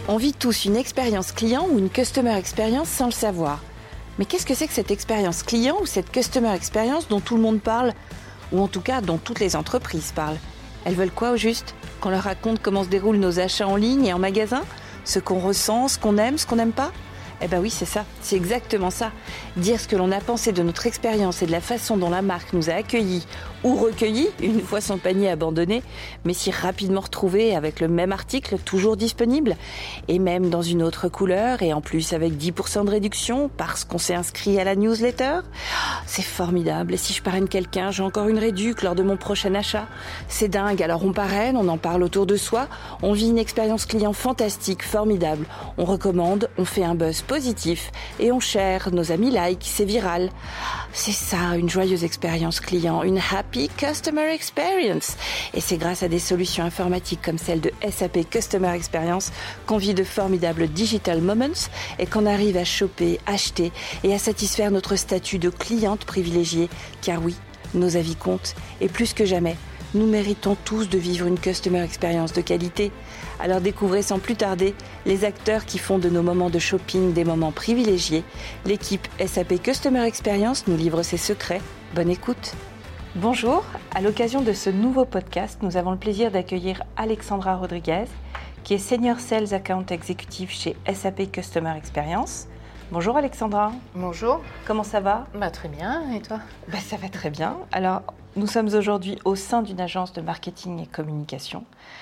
On vit tous une expérience client ou une customer experience sans le savoir. Mais qu'est-ce que c'est que cette expérience client ou cette customer experience dont tout le monde parle, ou en tout cas dont toutes les entreprises parlent? Elles veulent quoi au juste? Qu'on leur raconte comment se déroulent nos achats en ligne et en magasin? Ce qu'on ressent, ce qu'on aime, ce qu'on n'aime pas? Eh ben oui, c'est ça, c'est exactement ça. Dire ce que l'on a pensé de notre expérience et de la façon dont la marque nous a accueillis ou recueillis, une fois son panier abandonné, mais si rapidement retrouvé avec le même article toujours disponible, et même dans une autre couleur, et en plus avec 10% de réduction parce qu'on s'est inscrit à la newsletter. C'est formidable, et si je parraine quelqu'un, j'ai encore une réduc lors de mon prochain achat. C'est dingue, alors on parraine, on en parle autour de soi, on vit une expérience client fantastique, formidable, on recommande, on fait un buzz positif et on share, nos amis like, c'est viral. C'est ça, une joyeuse expérience client, une happy customer experience. Et c'est grâce à des solutions informatiques comme celle de SAP Customer Experience qu'on vit de formidables digital moments et qu'on arrive à choper, acheter et à satisfaire notre statut de cliente privilégiée. Car oui, nos avis comptent et plus que jamais, nous méritons tous de vivre une customer experience de qualité. Alors découvrez sans plus tarder les acteurs qui font de nos moments de shopping des moments privilégiés. L'équipe SAP Customer Experience nous livre ses secrets. Bonne écoute. Bonjour, à l'occasion de ce nouveau podcast, nous avons le plaisir d'accueillir Alexandra Rodriguez, qui est Senior Sales Account Executive chez SAP Customer Experience. Bonjour Alexandra. Bonjour. Comment ça va ? Très bien, et toi ? Ça va très bien. Alors, nous sommes aujourd'hui au sein d'une agence de marketing et communication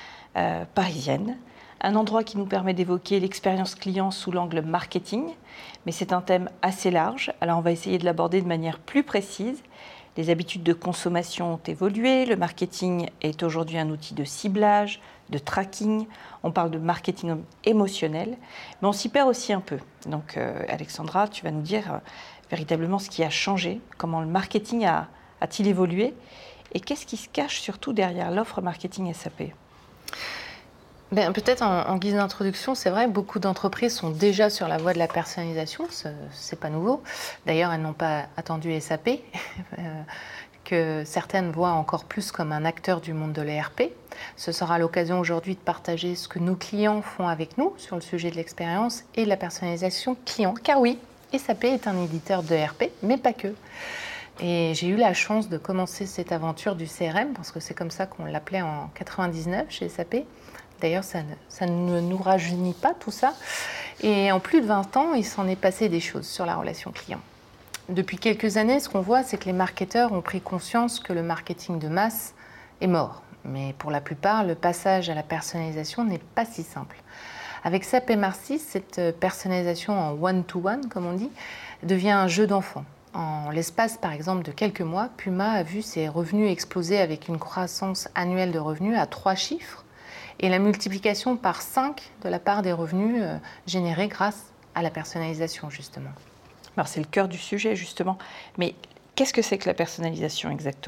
parisienne, un endroit qui nous permet d'évoquer l'expérience client sous l'angle marketing, mais c'est un thème assez large, alors on va essayer de l'aborder de manière plus précise. Les habitudes de consommation ont évolué, le marketing est aujourd'hui un outil de ciblage, de tracking, on parle de marketing émotionnel, mais on s'y perd aussi un peu. Donc Alexandra, tu vas nous dire véritablement ce qui a changé, comment le marketing a-t-il évolué et qu'est-ce qui se cache surtout derrière l'offre marketing SAP ? Peut-être en guise d'introduction, c'est vrai, beaucoup d'entreprises sont déjà sur la voie de la personnalisation, c'est pas nouveau. D'ailleurs, elles n'ont pas attendu SAP, que certaines voient encore plus comme un acteur du monde de l'ERP. Ce sera l'occasion aujourd'hui de partager ce que nos clients font avec nous sur le sujet de l'expérience et de la personnalisation client. Car oui, SAP est un éditeur d'ERP, mais pas que. Et j'ai eu la chance de commencer cette aventure du CRM, parce que c'est comme ça qu'on l'appelait en 99 chez SAP. D'ailleurs, ça ne nous rajeunit pas tout ça. Et en plus de 20 ans, il s'en est passé des choses sur la relation client. Depuis quelques années, ce qu'on voit, c'est que les marketeurs ont pris conscience que le marketing de masse est mort. Mais pour la plupart, le passage à la personnalisation n'est pas si simple. Avec SAP MR6, cette personnalisation en one-to-one, comme on dit, devient un jeu d'enfant. En l'espace, par exemple, de quelques mois, Puma a vu ses revenus exploser avec une croissance annuelle de revenus à 3 chiffres et la multiplication par 5 de la part des revenus générés grâce à la personnalisation, justement. Alors, c'est le cœur du sujet, justement. Mais qu'est-ce que c'est que la personnalisation exactement ?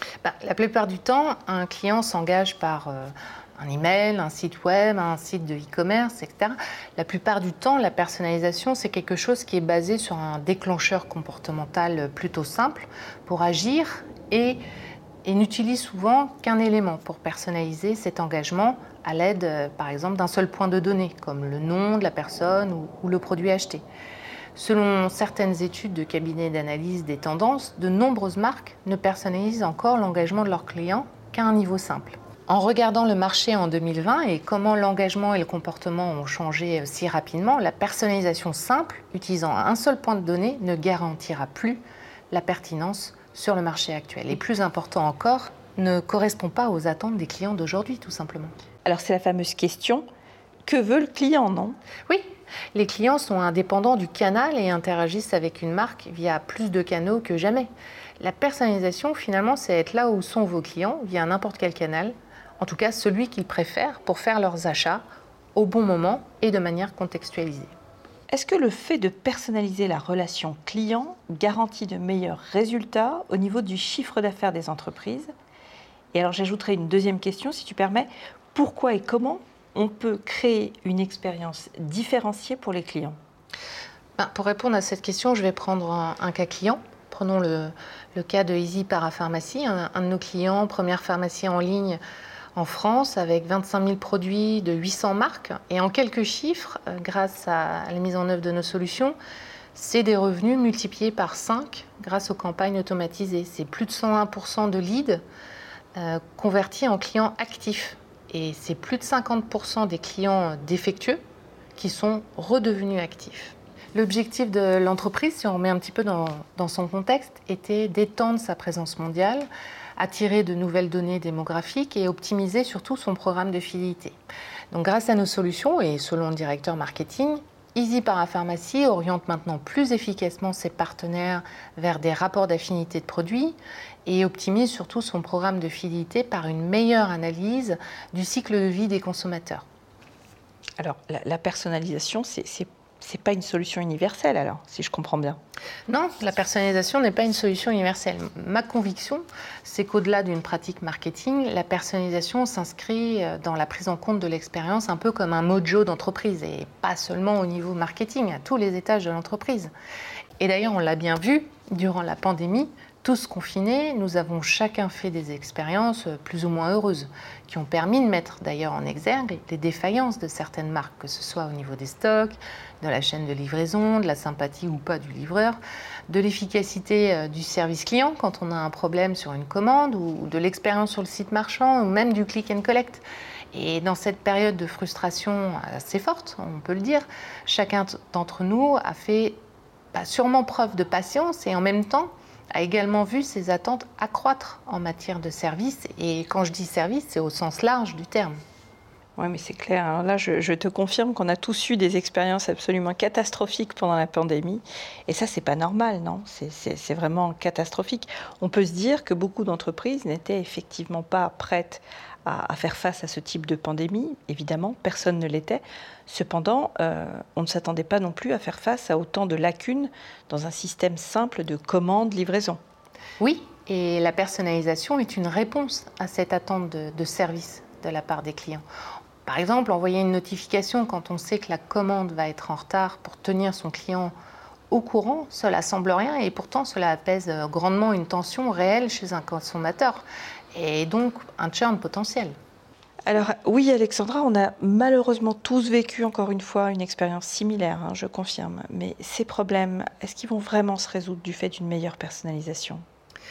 La plupart du temps, un client s'engage par un email, un site web, un site de e-commerce, etc. La plupart du temps, la personnalisation, c'est quelque chose qui est basé sur un déclencheur comportemental plutôt simple pour agir et n'utilise souvent qu'un élément pour personnaliser cet engagement à l'aide, par exemple, d'un seul point de données, comme le nom de la personne ou le produit acheté. Selon certaines études de cabinets d'analyse des tendances, de nombreuses marques ne personnalisent encore l'engagement de leurs clients qu'à un niveau simple. En regardant le marché en 2020 et comment l'engagement et le comportement ont changé si rapidement, la personnalisation simple, utilisant un seul point de données, ne garantira plus la pertinence sur le marché actuel. Et plus important encore, ne correspond pas aux attentes des clients d'aujourd'hui, tout simplement. Alors c'est la fameuse question, que veut le client, non ? Oui, les clients sont indépendants du canal et interagissent avec une marque via plus de canaux que jamais. La personnalisation, finalement, c'est être là où sont vos clients via n'importe quel canal, en tout cas celui qu'ils préfèrent pour faire leurs achats au bon moment et de manière contextualisée. Est-ce que le fait de personnaliser la relation client garantit de meilleurs résultats au niveau du chiffre d'affaires des entreprises ? Et alors j'ajouterai une deuxième question, si tu permets. Pourquoi et comment on peut créer une expérience différenciée pour les clients ? Pour répondre à cette question, je vais prendre un cas client. Prenons le cas de Easy Parapharmacie, un de nos clients, première pharmacie en ligne en France avec 25 000 produits de 800 marques. Et en quelques chiffres, grâce à la mise en œuvre de nos solutions, c'est des revenus multipliés par 5 grâce aux campagnes automatisées. C'est plus de 101% de leads convertis en clients actifs. Et c'est plus de 50% des clients défectueux qui sont redevenus actifs. L'objectif de l'entreprise, si on remet un petit peu dans son contexte, était d'étendre sa présence mondiale, attirer de nouvelles données démographiques et optimiser surtout son programme de fidélité. Donc grâce à nos solutions et selon le directeur marketing, Easy Parapharmacie oriente maintenant plus efficacement ses partenaires vers des rapports d'affinité de produits et optimise surtout son programme de fidélité par une meilleure analyse du cycle de vie des consommateurs. Alors, la personnalisation, c'est pas une solution universelle, alors, si je comprends bien. Non, la personnalisation n'est pas une solution universelle. Ma conviction, c'est qu'au-delà d'une pratique marketing, la personnalisation s'inscrit dans la prise en compte de l'expérience un peu comme un mojo d'entreprise, et pas seulement au niveau marketing, à tous les étages de l'entreprise. Et d'ailleurs, on l'a bien vu, durant la pandémie, tous confinés, nous avons chacun fait des expériences plus ou moins heureuses, qui ont permis de mettre d'ailleurs en exergue les défaillances de certaines marques, que ce soit au niveau des stocks, de la chaîne de livraison, de la sympathie ou pas du livreur, de l'efficacité du service client quand on a un problème sur une commande, ou de l'expérience sur le site marchand, ou même du click and collect. Et dans cette période de frustration assez forte, on peut le dire, chacun d'entre nous a fait sûrement preuve de patience et en même temps a également vu ses attentes accroître en matière de service. Et quand je dis service, c'est au sens large du terme. Oui, mais c'est clair. Alors là, je te confirme qu'on a tous eu des expériences absolument catastrophiques pendant la pandémie. Et ça, c'est pas normal, non ? C'est vraiment catastrophique. On peut se dire que beaucoup d'entreprises n'étaient effectivement pas prêtes à faire face à ce type de pandémie. Évidemment, personne ne l'était. Cependant, on ne s'attendait pas non plus à faire face à autant de lacunes dans un système simple de commande-livraison. Oui, et la personnalisation est une réponse à cette attente de service de la part des clients. Par exemple, envoyer une notification quand on sait que la commande va être en retard pour tenir son client au courant, cela semble rien et pourtant cela apaise grandement une tension réelle chez un consommateur et donc un churn potentiel. Alors oui Alexandra, on a malheureusement tous vécu encore une fois une expérience similaire, je confirme. Mais ces problèmes, est-ce qu'ils vont vraiment se résoudre du fait d'une meilleure personnalisation ?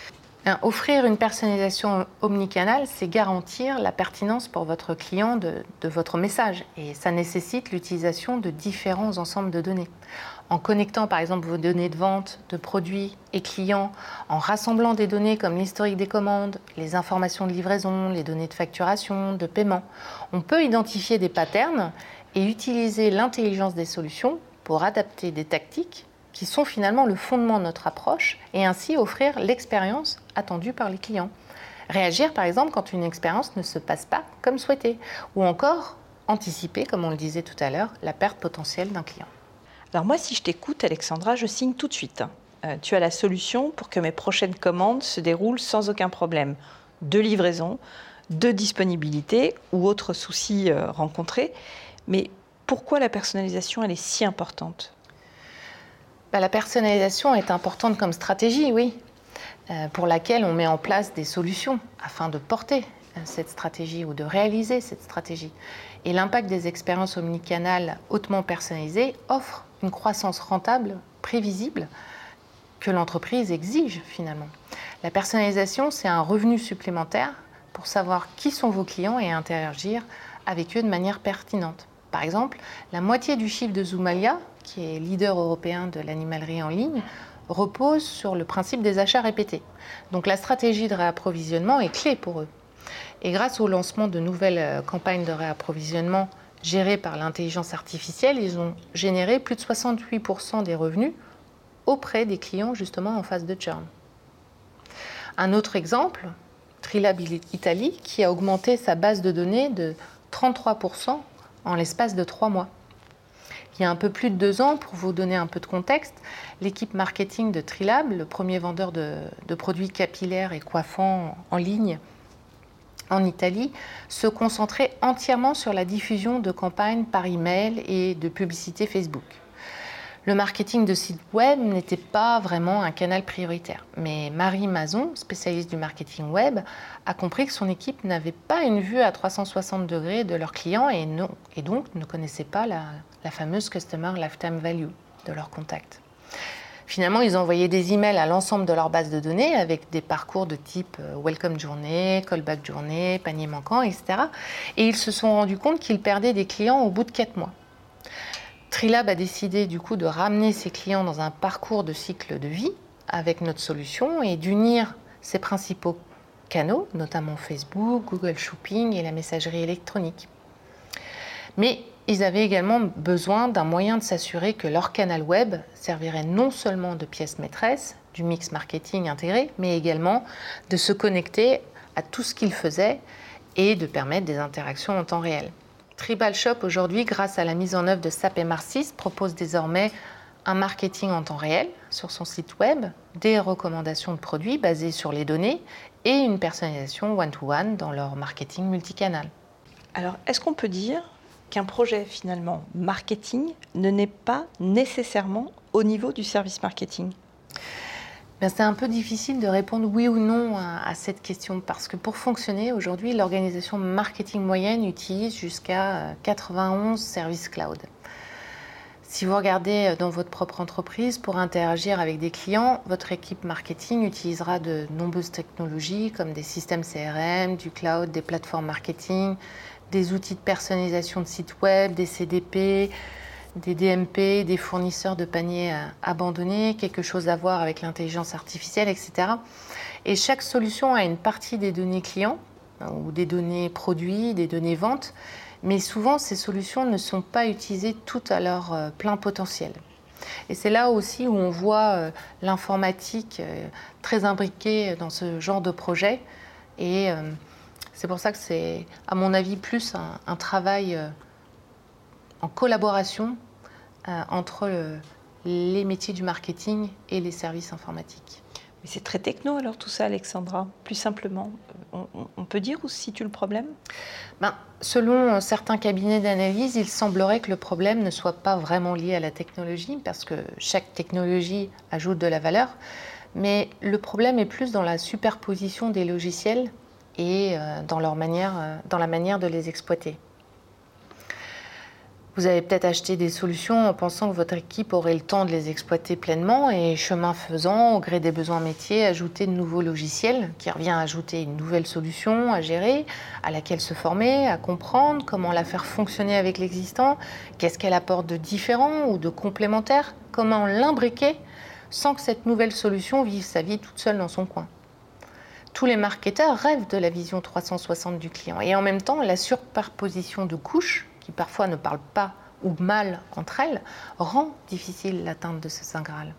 Offrir une personnalisation omnicanale, c'est garantir la pertinence pour votre client de votre message. Et ça nécessite l'utilisation de différents ensembles de données. En connectant par exemple vos données de vente, de produits et clients, en rassemblant des données comme l'historique des commandes, les informations de livraison, les données de facturation, de paiement, on peut identifier des patterns et utiliser l'intelligence des solutions pour adapter des tactiques qui sont finalement le fondement de notre approche et ainsi offrir l'expérience attendue par les clients. Réagir par exemple quand une expérience ne se passe pas comme souhaité ou encore anticiper, comme on le disait tout à l'heure, la perte potentielle d'un client. Alors moi, si je t'écoute Alexandra, je signe tout de suite. Tu as la solution pour que mes prochaines commandes se déroulent sans aucun problème de livraison, de disponibilité ou autres soucis rencontrés. Mais pourquoi la personnalisation, elle est si importante ? La personnalisation est importante comme stratégie, oui, pour laquelle on met en place des solutions afin de porter cette stratégie ou de réaliser cette stratégie. Et l'impact des expériences omnicanales hautement personnalisées offre une croissance rentable, prévisible, que l'entreprise exige finalement. La personnalisation, c'est un revenu supplémentaire pour savoir qui sont vos clients et interagir avec eux de manière pertinente. Par exemple, la moitié du chiffre de Zoomalia, qui est leader européen de l'animalerie en ligne, repose sur le principe des achats répétés. Donc la stratégie de réapprovisionnement est clé pour eux. Et grâce au lancement de nouvelles campagnes de réapprovisionnement gérées par l'intelligence artificielle, ils ont généré plus de 68% des revenus auprès des clients justement en phase de churn. Un autre exemple, Trilab Italie, qui a augmenté sa base de données de 33% en l'espace de 3 mois. Il y a un peu plus de 2 ans, pour vous donner un peu de contexte, l'équipe marketing de Trilab, le premier vendeur de produits capillaires et coiffants en ligne en Italie, se concentrait entièrement sur la diffusion de campagnes par email et de publicité Facebook. Le marketing de site web n'était pas vraiment un canal prioritaire. Mais Marie Mazon, spécialiste du marketing web, a compris que son équipe n'avait pas une vue à 360 degrés de leurs clients et donc ne connaissait pas la fameuse Customer Lifetime Value de leurs contacts. Finalement, ils envoyaient des emails à l'ensemble de leur base de données avec des parcours de type Welcome Journée, Callback Journée, panier manquant, etc. Et ils se sont rendus compte qu'ils perdaient des clients au bout de 4 mois. Trilab a décidé du coup de ramener ses clients dans un parcours de cycle de vie avec notre solution et d'unir ses principaux canaux, notamment Facebook, Google Shopping et la messagerie électronique. Mais ils avaient également besoin d'un moyen de s'assurer que leur canal web servirait non seulement de pièce maîtresse du mix marketing intégré, mais également de se connecter à tout ce qu'ils faisaient et de permettre des interactions en temps réel. Tribal Shop, aujourd'hui, grâce à la mise en œuvre de SAP MR6, propose désormais un marketing en temps réel sur son site web, des recommandations de produits basées sur les données et une personnalisation one-to-one dans leur marketing multicanal. Alors, est-ce qu'on peut dire qu'un projet, finalement, marketing ne n'est pas nécessairement au niveau du service marketing ? C'est un peu difficile de répondre oui ou non à cette question parce que pour fonctionner, aujourd'hui, l'organisation marketing moyenne utilise jusqu'à 91 services cloud. Si vous regardez dans votre propre entreprise, pour interagir avec des clients, votre équipe marketing utilisera de nombreuses technologies comme des systèmes CRM, du cloud, des plateformes marketing, des outils de personnalisation de sites web, des CDP, des DMP, des fournisseurs de paniers abandonnés, quelque chose à voir avec l'intelligence artificielle, etc. Et chaque solution a une partie des données clients ou des données produits, des données ventes, mais souvent ces solutions ne sont pas utilisées toutes à leur plein potentiel. Et c'est là aussi où on voit l'informatique très imbriquée dans ce genre de projet. Et c'est pour ça que c'est, à mon avis, plus un travail en collaboration entre les métiers du marketing et les services informatiques. Mais c'est très techno alors tout ça, Alexandra. Plus simplement, on peut dire où se situe le problème ? Selon certains cabinets d'analyse, il semblerait que le problème ne soit pas vraiment lié à la technologie, parce que chaque technologie ajoute de la valeur, mais le problème est plus dans la superposition des logiciels et dans la manière de les exploiter. Vous avez peut-être acheté des solutions en pensant que votre équipe aurait le temps de les exploiter pleinement et chemin faisant, au gré des besoins métiers, ajouter de nouveaux logiciels qui revient à ajouter une nouvelle solution à gérer, à laquelle se former, à comprendre, comment la faire fonctionner avec l'existant, qu'est-ce qu'elle apporte de différent ou de complémentaire, comment l'imbriquer sans que cette nouvelle solution vive sa vie toute seule dans son coin. Tous les marketeurs rêvent de la vision 360 du client et en même temps, la superposition de couches qui parfois ne parlent pas ou mal entre elles, rend difficile l'atteinte de ce Saint Graal.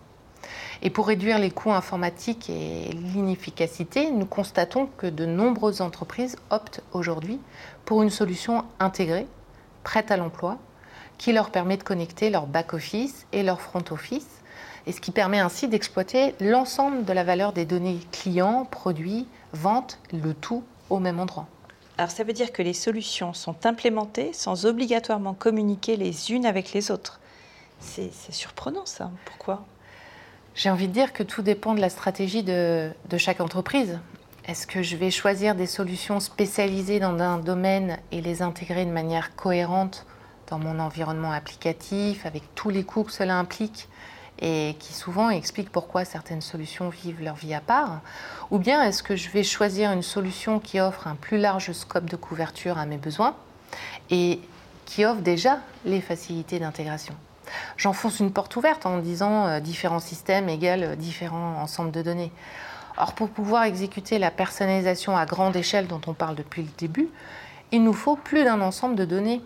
Et pour réduire les coûts informatiques et l'inefficacité, nous constatons que de nombreuses entreprises optent aujourd'hui pour une solution intégrée, prête à l'emploi, qui leur permet de connecter leur back-office et leur front-office, et ce qui permet ainsi d'exploiter l'ensemble de la valeur des données clients, produits, ventes, le tout au même endroit. Alors ça veut dire que les solutions sont implémentées sans obligatoirement communiquer les unes avec les autres. C'est surprenant ça, pourquoi ? J'ai envie de dire que tout dépend de la stratégie de chaque entreprise. Est-ce que je vais choisir des solutions spécialisées dans un domaine et les intégrer de manière cohérente dans mon environnement applicatif, avec tous les coûts que cela implique et qui souvent expliquent pourquoi certaines solutions vivent leur vie à part, ou bien est-ce que je vais choisir une solution qui offre un plus large scope de couverture à mes besoins et qui offre déjà les facilités d'intégration. J'enfonce une porte ouverte en disant différents systèmes égale différents ensembles de données. Or, pour pouvoir exécuter la personnalisation à grande échelle dont on parle depuis le début, il nous faut plus d'un ensemble de données.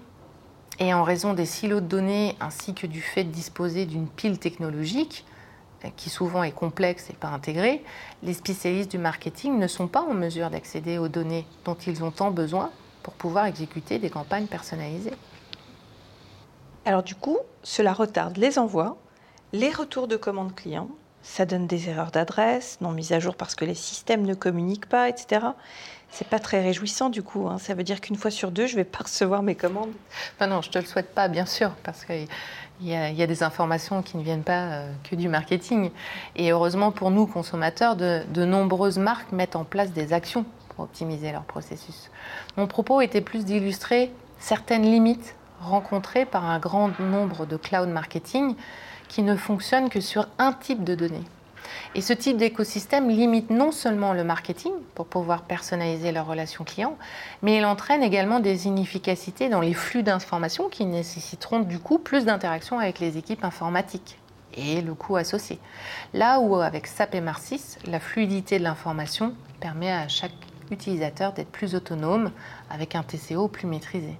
Et en raison des silos de données ainsi que du fait de disposer d'une pile technologique, qui souvent est complexe et pas intégrée, les spécialistes du marketing ne sont pas en mesure d'accéder aux données dont ils ont tant besoin pour pouvoir exécuter des campagnes personnalisées. Alors du coup, cela retarde les envois, les retours de commandes clients ça donne des erreurs d'adresse, non mises à jour parce que les systèmes ne communiquent pas, etc. C'est pas très réjouissant du coup, hein. Ça veut dire qu'une fois sur deux, je vais pas recevoir mes commandes. Enfin non, je te le souhaite pas, bien sûr, parce qu'il y a des informations qui ne viennent pas que du marketing. Et heureusement pour nous, consommateurs, de nombreuses marques mettent en place des actions pour optimiser leur processus. Mon propos était plus d'illustrer certaines limites rencontrées par un grand nombre de cloud marketing qui ne fonctionnent que sur un type de données. Et ce type d'écosystème limite non seulement le marketing pour pouvoir personnaliser leurs relations clients, mais il entraîne également des inefficacités dans les flux d'informations qui nécessiteront du coup plus d'interactions avec les équipes informatiques et le coût associé. Là où avec SAP MR6, la fluidité de l'information permet à chaque utilisateur d'être plus autonome avec un TCO plus maîtrisé.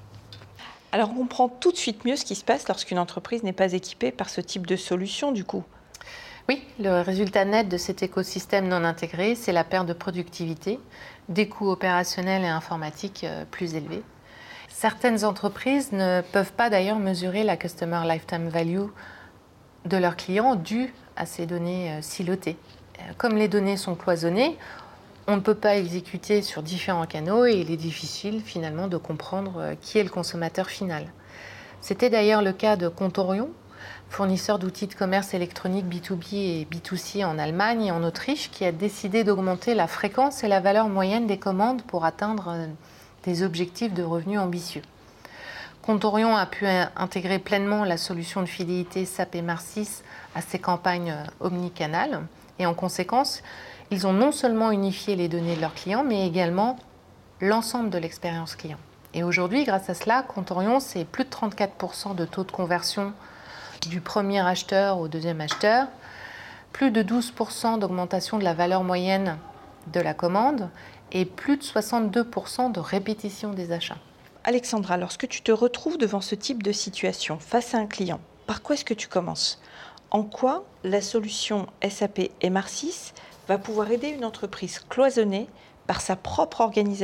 Alors on comprend tout de suite mieux ce qui se passe lorsqu'une entreprise n'est pas équipée par ce type de solution du coup. Oui, le résultat net de cet écosystème non intégré, c'est la perte de productivité, des coûts opérationnels et informatiques plus élevés. Certaines entreprises ne peuvent pas d'ailleurs mesurer la Customer Lifetime Value de leurs clients due à ces données silotées. Comme les données sont cloisonnées, on ne peut pas exécuter sur différents canaux et il est difficile finalement de comprendre qui est le consommateur final. C'était d'ailleurs le cas de Contorion, fournisseur d'outils de commerce électronique B2B et B2C en Allemagne et en Autriche, qui a décidé d'augmenter la fréquence et la valeur moyenne des commandes pour atteindre des objectifs de revenus ambitieux. Contorion a pu intégrer pleinement la solution de fidélité SAP MR6 à ses campagnes omnicanal et en conséquence, ils ont non seulement unifié les données de leurs clients, mais également l'ensemble de l'expérience client. Et aujourd'hui, grâce à cela, Contorion, c'est plus de 34% de taux de conversion du premier acheteur au deuxième acheteur, plus de 12% d'augmentation de la valeur moyenne de la commande et plus de 62% de répétition des achats. Alexandra, lorsque tu te retrouves devant ce type de situation face à un client, par quoi est-ce que tu commences ? En quoi la solution SAP MR6 va pouvoir aider une entreprise cloisonnée par sa propre organisation ?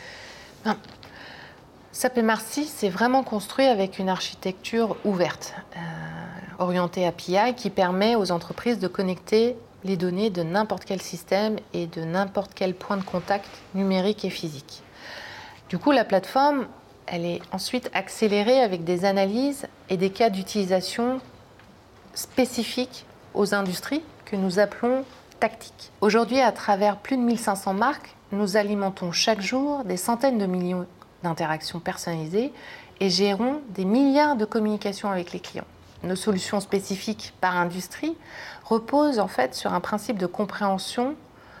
SAP MR6 c'est vraiment construit avec une architecture ouverte, orientée API, qui permet aux entreprises de connecter les données de n'importe quel système et de n'importe quel point de contact numérique et physique. Du coup, la plateforme, elle est ensuite accélérée avec des analyses et des cas d'utilisation spécifiques aux industries que nous appelons tactiques. Aujourd'hui, à travers plus de 1500 marques, nous alimentons chaque jour des centaines de millions d'interactions personnalisées et gérons des milliards de communications avec les clients. Nos solutions spécifiques par industrie reposent en fait sur un principe de compréhension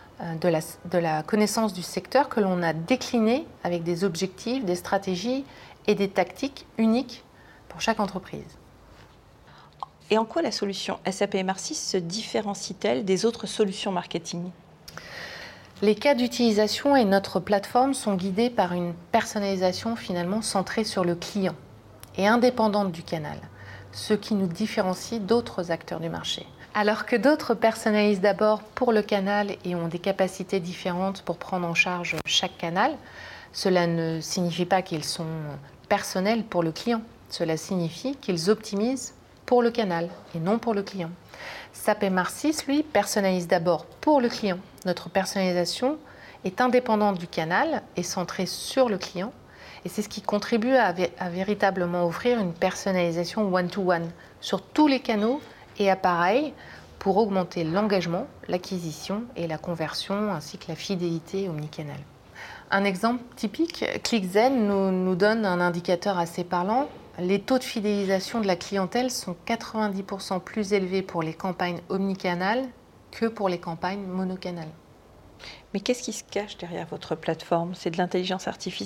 de la connaissance du secteur que l'on a décliné avec des objectifs, des stratégies et des tactiques uniques pour chaque entreprise. Et en quoi la solution SAP MR6 se différencie-t-elle des autres solutions marketing ? Les cas d'utilisation et notre plateforme sont guidés par une personnalisation finalement centrée sur le client et indépendante du canal, ce qui nous différencie d'autres acteurs du marché. Alors que d'autres personnalisent d'abord pour le canal et ont des capacités différentes pour prendre en charge chaque canal, cela ne signifie pas qu'ils sont personnels pour le client. Cela signifie qu'ils optimisent pour le canal et non pour le client. SAP MR6, lui, personnalise d'abord pour le client. Notre personnalisation est indépendante du canal et centrée sur le client. Et c'est ce qui contribue à véritablement offrir une personnalisation one-to-one sur tous les canaux et appareils pour augmenter l'engagement, l'acquisition et la conversion, ainsi que la fidélité omnicanal. Un exemple typique, ClickZen nous donne un indicateur assez parlant. Les taux de fidélisation de la clientèle sont 90% plus élevés pour les campagnes omnicanales que pour les campagnes monocanales. Mais qu'est-ce qui se cache derrière votre plateforme ? C'est de l'intelligence artificielle ?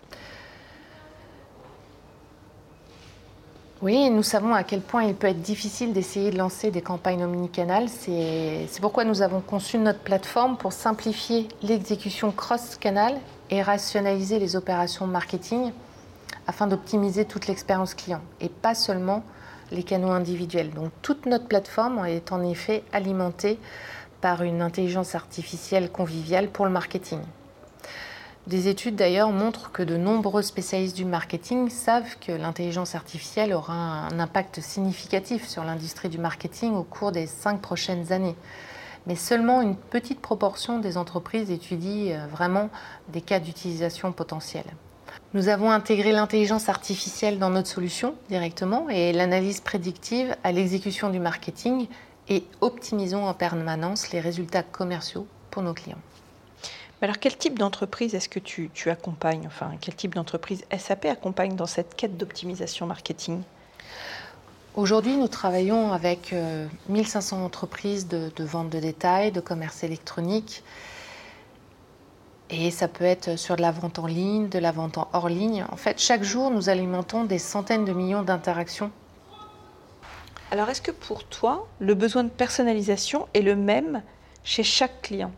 Oui, nous savons à quel point il peut être difficile d'essayer de lancer des campagnes omnicanales. C'est pourquoi nous avons conçu notre plateforme pour simplifier l'exécution cross-canal et rationaliser les opérations marketing afin d'optimiser toute l'expérience client et pas seulement les canaux individuels. Donc toute notre plateforme est en effet alimentée par une intelligence artificielle conviviale pour le marketing. Des études d'ailleurs montrent que de nombreux spécialistes du marketing savent que l'intelligence artificielle aura un impact significatif sur l'industrie du marketing au cours des 5 prochaines années. Mais seulement une petite proportion des entreprises étudie vraiment des cas d'utilisation potentiels. Nous avons intégré l'intelligence artificielle dans notre solution directement et l'analyse prédictive à l'exécution du marketing et optimisons en permanence les résultats commerciaux pour nos clients. Alors, quel type d'entreprise est-ce que tu accompagnes? Enfin, quel type d'entreprise SAP accompagne dans cette quête d'optimisation marketing? Aujourd'hui, nous travaillons avec 1500 entreprises de vente de détail, de commerce électronique. Et ça peut être sur de la vente en ligne, de la vente en hors ligne. En fait, chaque jour, nous alimentons des centaines de millions d'interactions. Alors, est-ce que pour toi, le besoin de personnalisation est le même chez chaque client?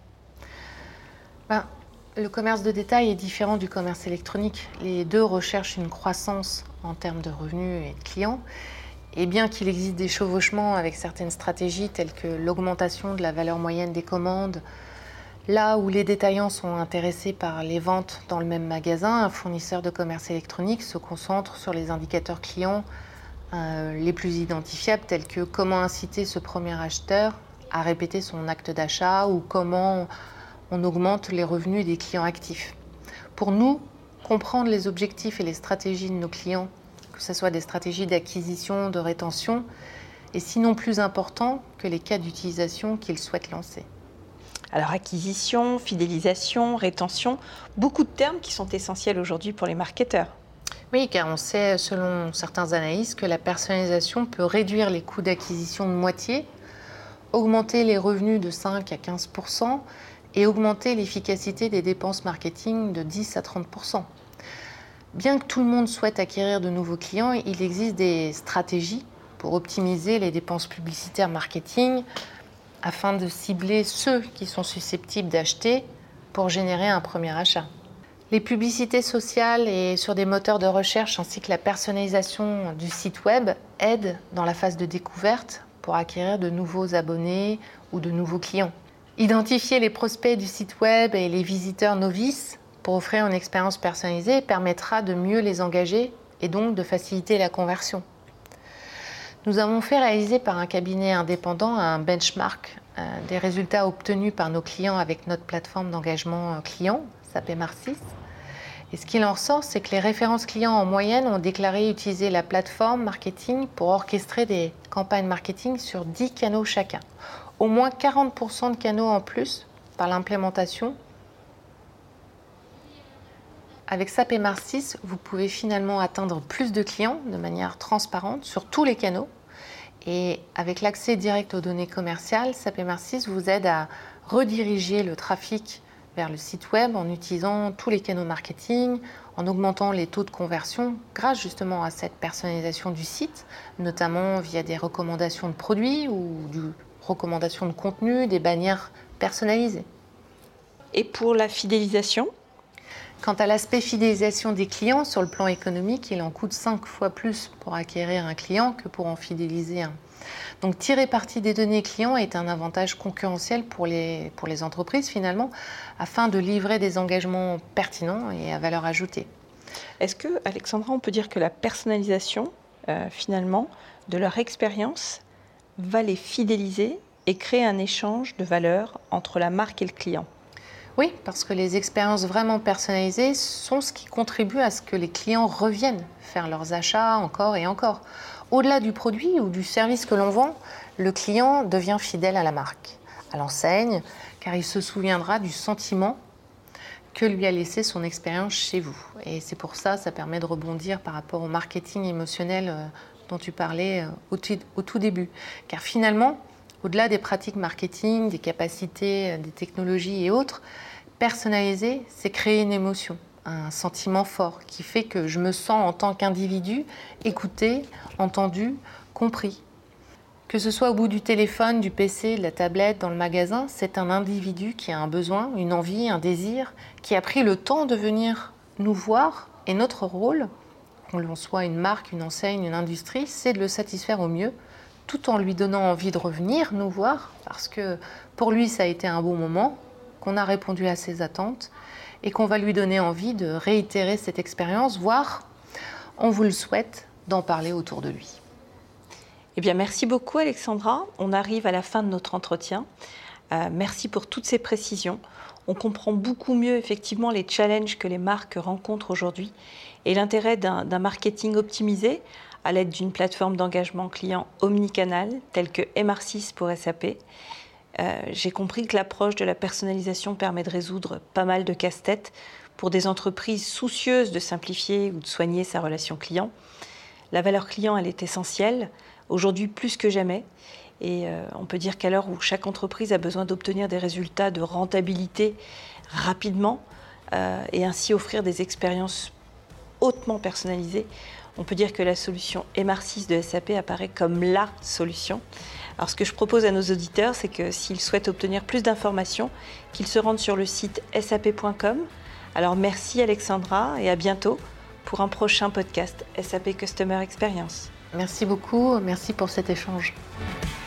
Le commerce de détail est différent du commerce électronique. Les deux recherchent une croissance en termes de revenus et de clients. Et bien qu'il existe des chevauchements avec certaines stratégies telles que l'augmentation de la valeur moyenne des commandes, là où les détaillants sont intéressés par les ventes dans le même magasin, un fournisseur de commerce électronique se concentre sur les indicateurs clients les plus identifiables tels que comment inciter ce premier acheteur à répéter son acte d'achat ou comment on augmente les revenus des clients actifs. Pour nous, comprendre les objectifs et les stratégies de nos clients, que ce soit des stratégies d'acquisition, de rétention, est sinon plus important que les cas d'utilisation qu'ils souhaitent lancer. Alors, acquisition, fidélisation, rétention, beaucoup de termes qui sont essentiels aujourd'hui pour les marketeurs. Oui, car on sait, selon certains analystes, que la personnalisation peut réduire les coûts d'acquisition de moitié, augmenter les revenus de 5 à 15% et augmenter l'efficacité des dépenses marketing de 10 à 30%. Bien que tout le monde souhaite acquérir de nouveaux clients, il existe des stratégies pour optimiser les dépenses publicitaires marketing afin de cibler ceux qui sont susceptibles d'acheter pour générer un premier achat. Les publicités sociales et sur des moteurs de recherche ainsi que la personnalisation du site web aident dans la phase de découverte pour acquérir de nouveaux abonnés ou de nouveaux clients. Identifier les prospects du site web et les visiteurs novices pour offrir une expérience personnalisée permettra de mieux les engager et donc de faciliter la conversion. Nous avons fait réaliser par un cabinet indépendant un benchmark des résultats obtenus par nos clients avec notre plateforme d'engagement client, SAP Emarsys. Et ce qu'il en ressort, c'est que les références clients en moyenne ont déclaré utiliser la plateforme marketing pour orchestrer des campagnes marketing sur 10 canaux chacun. Au moins 40% de canaux en plus par l'implémentation. Avec SAP Emarsys, vous pouvez finalement atteindre plus de clients de manière transparente sur tous les canaux. Et avec l'accès direct aux données commerciales, SAP Emarsys vous aide à rediriger le trafic vers le site web en utilisant tous les canaux marketing, en augmentant les taux de conversion grâce justement à cette personnalisation du site, notamment via des recommandations de produits ou des recommandations de contenu, des bannières personnalisées. Et pour la fidélisation ? Quant à l'aspect fidélisation des clients, sur le plan économique, il en coûte 5 fois plus pour acquérir un client que pour en fidéliser un. Donc tirer parti des données clients est un avantage concurrentiel pour les entreprises finalement, afin de livrer des engagements pertinents et à valeur ajoutée. Est-ce que, Alexandra, on peut dire que la personnalisation, finalement, de leur expérience va les fidéliser et créer un échange de valeur entre la marque et le client ? Oui, parce que les expériences vraiment personnalisées sont ce qui contribue à ce que les clients reviennent faire leurs achats encore et encore. Au-delà du produit ou du service que l'on vend, le client devient fidèle à la marque, à l'enseigne, car il se souviendra du sentiment que lui a laissé son expérience chez vous. Et c'est pour ça, ça permet de rebondir par rapport au marketing émotionnel dont tu parlais au tout début. Car finalement, au-delà des pratiques marketing, des capacités, des technologies et autres, personnaliser, c'est créer une émotion, un sentiment fort qui fait que je me sens en tant qu'individu écouté, entendu, compris. Que ce soit au bout du téléphone, du PC, de la tablette, dans le magasin, c'est un individu qui a un besoin, une envie, un désir, qui a pris le temps de venir nous voir et notre rôle, qu'on l'on soit une marque, une enseigne, une industrie, c'est de le satisfaire au mieux, tout en lui donnant envie de revenir nous voir, parce que pour lui, ça a été un bon moment, qu'on a répondu à ses attentes et qu'on va lui donner envie de réitérer cette expérience, voire, on vous le souhaite, d'en parler autour de lui. Eh bien, merci beaucoup Alexandra. On arrive à la fin de notre entretien. Merci pour toutes ces précisions. On comprend beaucoup mieux effectivement les challenges que les marques rencontrent aujourd'hui et l'intérêt d'un marketing optimisé à l'aide d'une plateforme d'engagement client omnicanal telle que MR6 pour SAP. J'ai compris que l'approche de la personnalisation permet de résoudre pas mal de casse-têtes pour des entreprises soucieuses de simplifier ou de soigner sa relation client. La valeur client, elle est essentielle, aujourd'hui plus que jamais. Et on peut dire qu'à l'heure où chaque entreprise a besoin d'obtenir des résultats de rentabilité rapidement et ainsi offrir des expériences hautement personnalisées, on peut dire que la solution MR6 de SAP apparaît comme la solution. Alors ce que je propose à nos auditeurs, c'est que s'ils souhaitent obtenir plus d'informations, qu'ils se rendent sur le site sap.com. Alors merci Alexandra et à bientôt pour un prochain podcast SAP Customer Experience. Merci beaucoup, merci pour cet échange.